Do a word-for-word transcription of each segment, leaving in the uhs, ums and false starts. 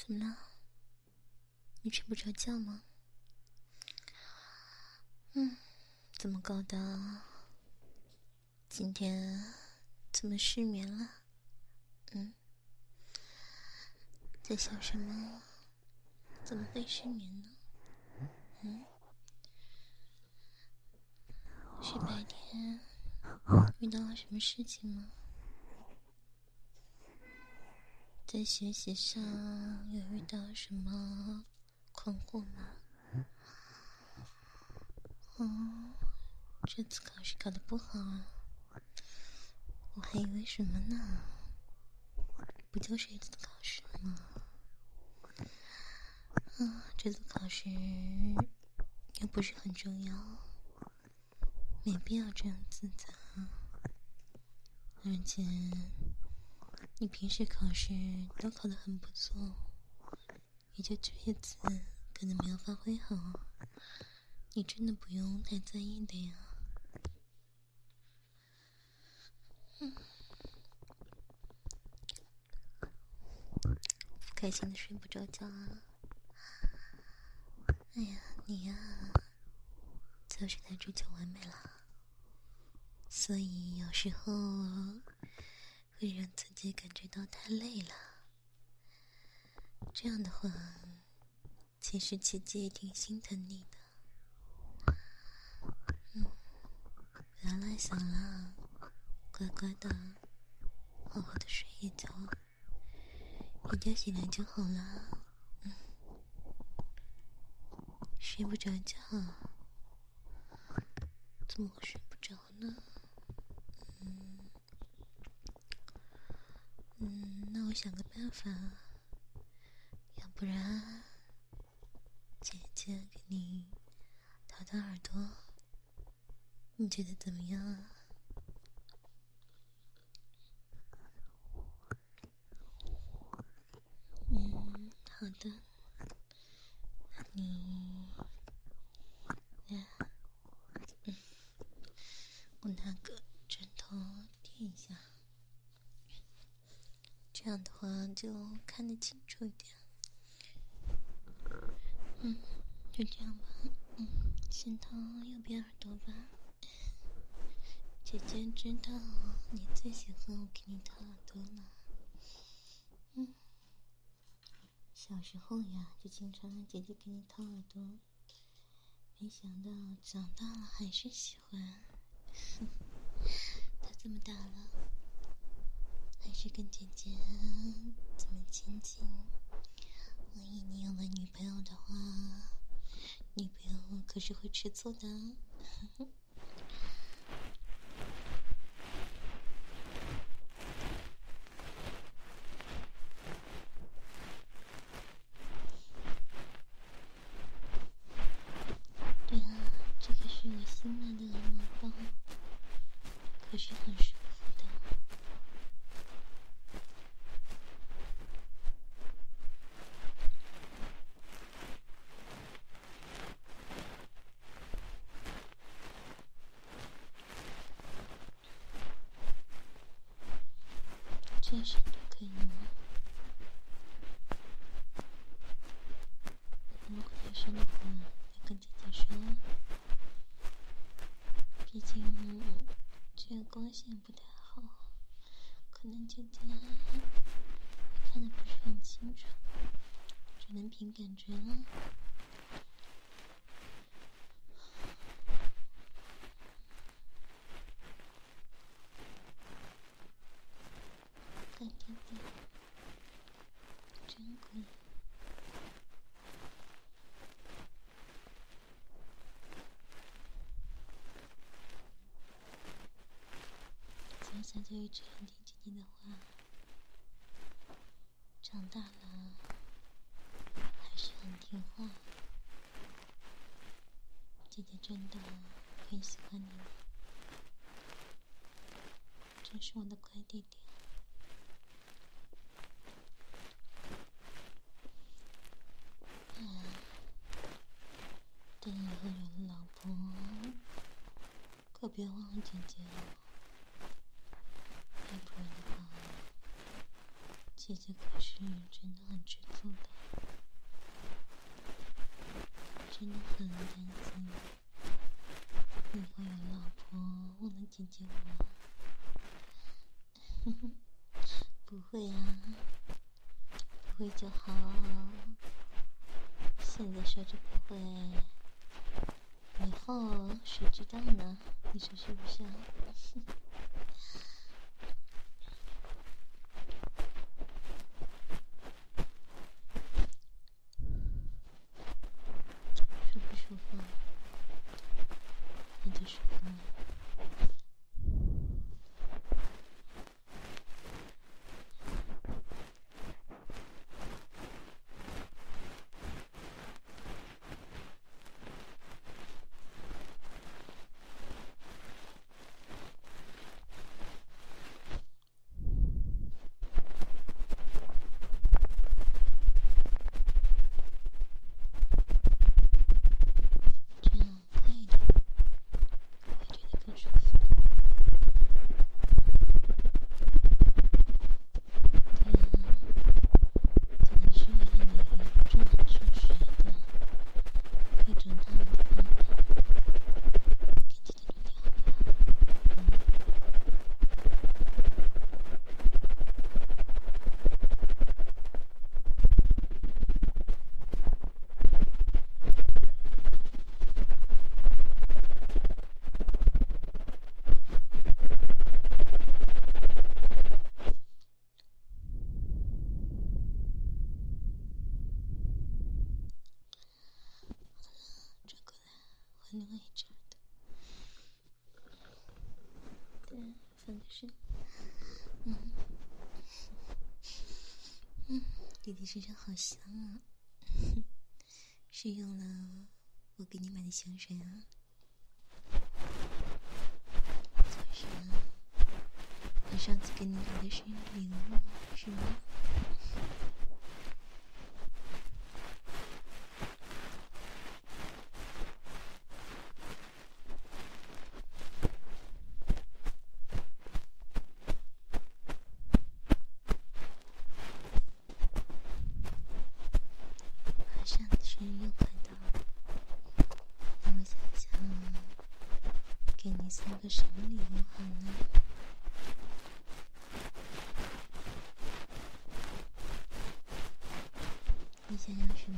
怎么了？你睡不着觉吗？嗯，怎么搞的？今天怎么失眠了？嗯，在想什么？怎么会失眠呢？嗯，是白天遇到了什么事情吗？在学习上有遇到什么困惑吗？哦，这次考试考得不好啊，我还以为什么呢？不就是一次考试吗？啊，这次考试又不是很重要，没必要这样自责。而且你平时考试都考得很不错，也就这一次可能没有发挥好，你真的不用太在意的呀。嗯，不开心的睡不着觉啊。哎呀，你呀，就是太追求完美了，所以有时候会让自己感觉到太累了。这样的话，其实琪琪也挺心疼你的。嗯，不要乱想了，乖乖的，好好的睡一觉，一觉醒来就好了。嗯，睡不着觉，怎么会睡不着呢？嗯嗯，那我想个办法，要不然姐姐给你掏掏耳朵，你觉得怎么样啊？嗯，好的，你来，嗯，我拿个枕头垫一下，这样的话就看得清楚一点。嗯，就这样吧。嗯，先掏右边耳朵吧。姐姐知道你最喜欢我给你掏耳朵了。嗯，小时候呀，就经常让姐姐给你掏耳朵，没想到长大了还是喜欢。她这么大了，还是跟姐姐这么亲近。万一你有了女朋友的话，女朋友可是会吃醋的。对啊，这个是我新买的毛包，可是很舒服的。这是都可以吗？如果再说的话，要跟姐姐说，毕竟这个光线不太好，可能姐姐看得不是很清楚，只能凭感觉了。干弟弟，真贵。从小就一直很听姐姐的话，长大了还是很听话。姐姐真的很喜欢你，真是我的乖弟弟。哎，等以后有了老婆，可别忘了姐姐哦。要不然的话， 姐姐可是真的很吃醋的，真的很担心你会有老婆忘了姐姐我。不会啊，不会就好。现在说着不会，以后谁知道呢？你说是不是啊？舒不舒服？那就舒服了。另外一只耳朵，对，反正是，嗯，嗯，弟弟身上好香啊，是用了我给你买的香水啊，就是啊，我上次给你买的生日礼物，是吗？上次生日又快到了，让我想想，给你送个什么礼物好呢？你想要什么？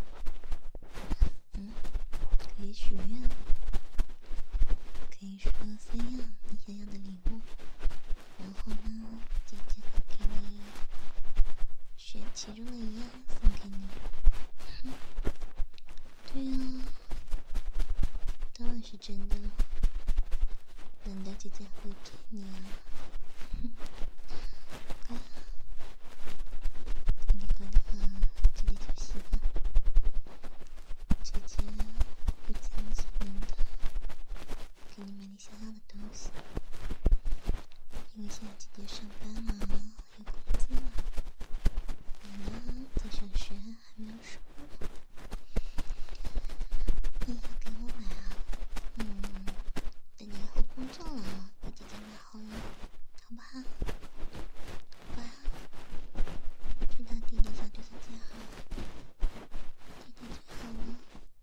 嗯，可以许愿，可以说三样你想要的礼物，然后呢，姐姐会给你选其中的一样送给你。嗯，对啊，当然是真的，难道姐姐会骗你啊？乖，你乖的话，姐姐就喜欢。姐姐会尽其能的给你买你想要的东西，因为现在姐姐上班了，有工资了，你呢在上学还没有收入，你要给我买啊？嗯，等你以后工作了，给姐姐买好了，好不好？乖，知道弟弟要对姐姐好，弟弟最好了。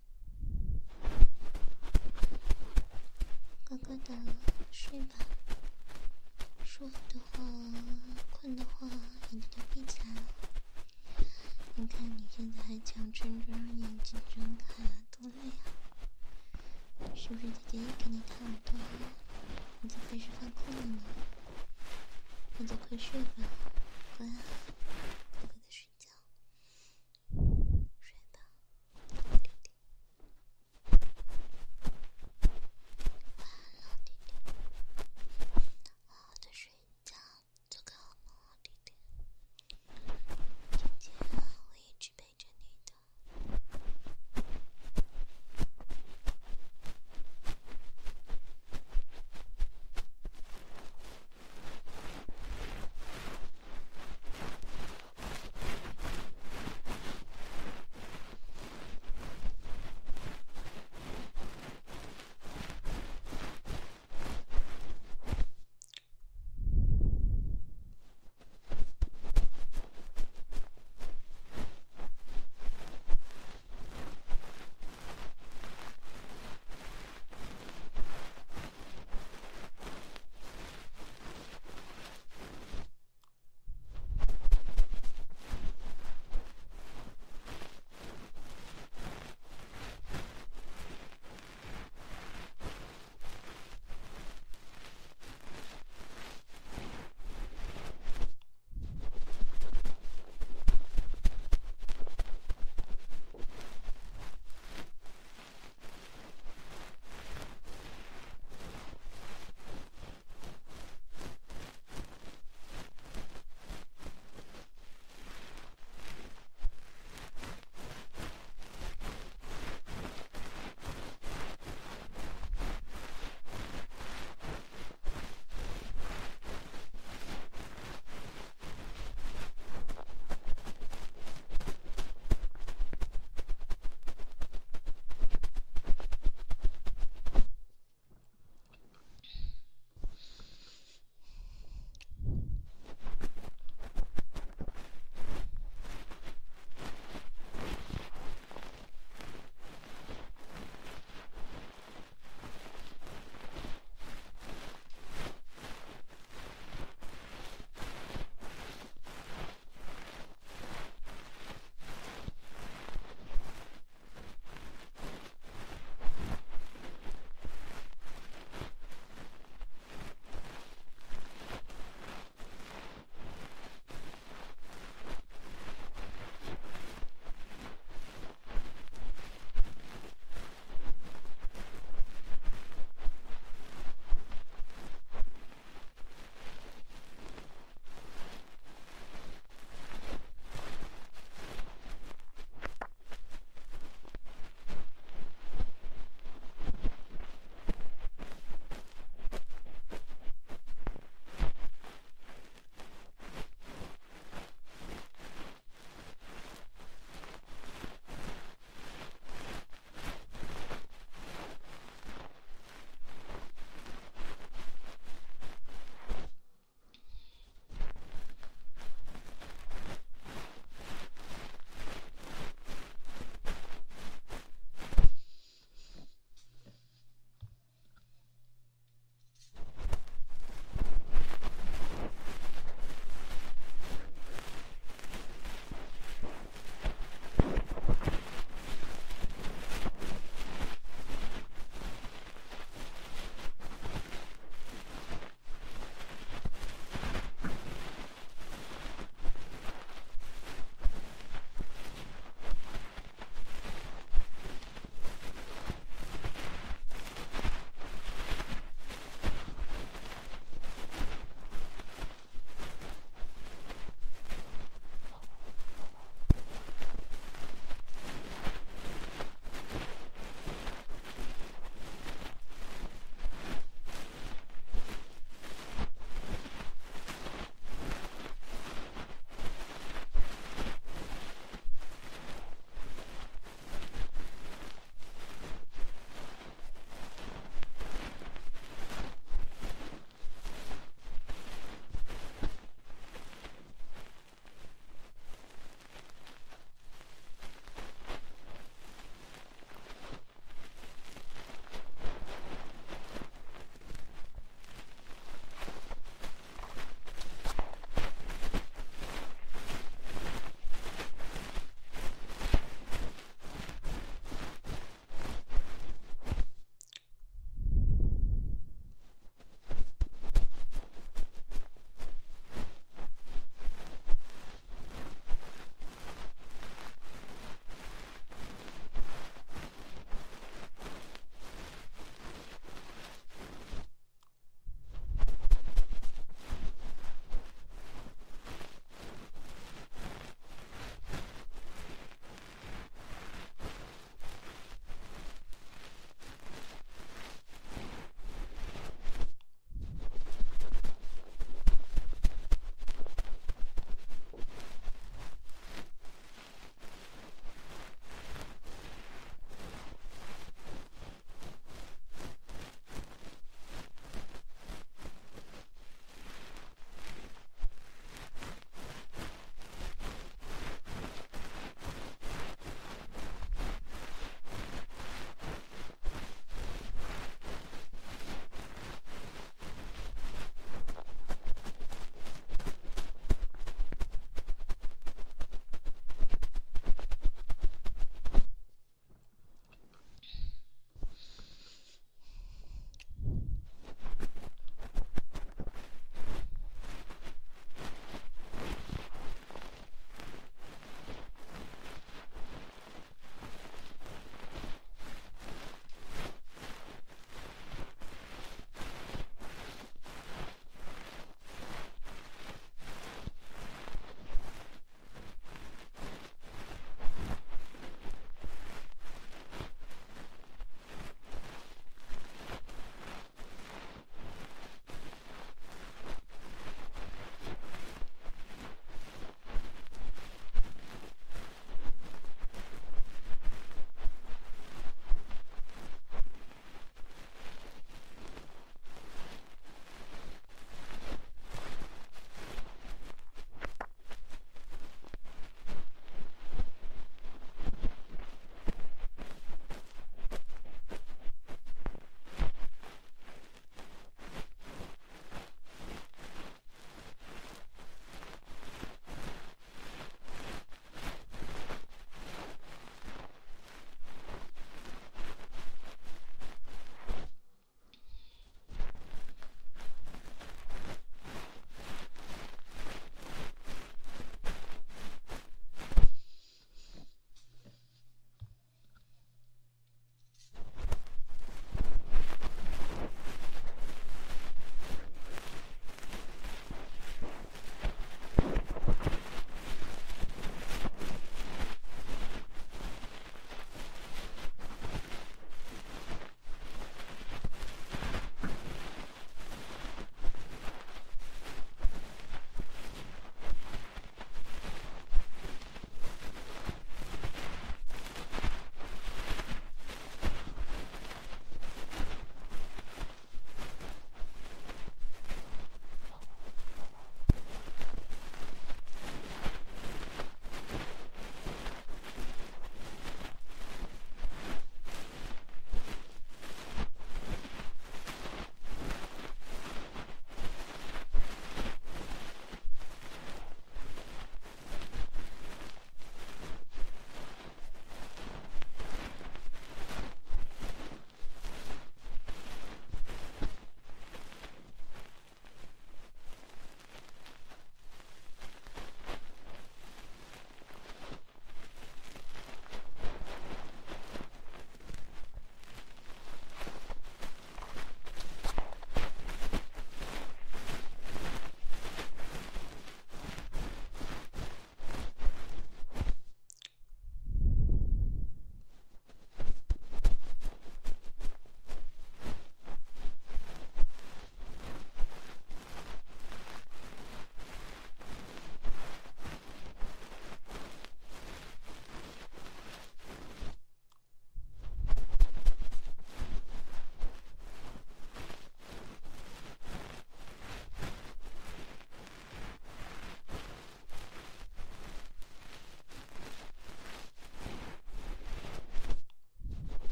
乖乖的睡吧，舒服的话，困的话，眼睛就闭起来了。你看你现在还强撑着眼睛睁开，多累啊！是不是姐姐一给你烫耳朵，你就开始犯困了呢？那就快睡吧，乖啊。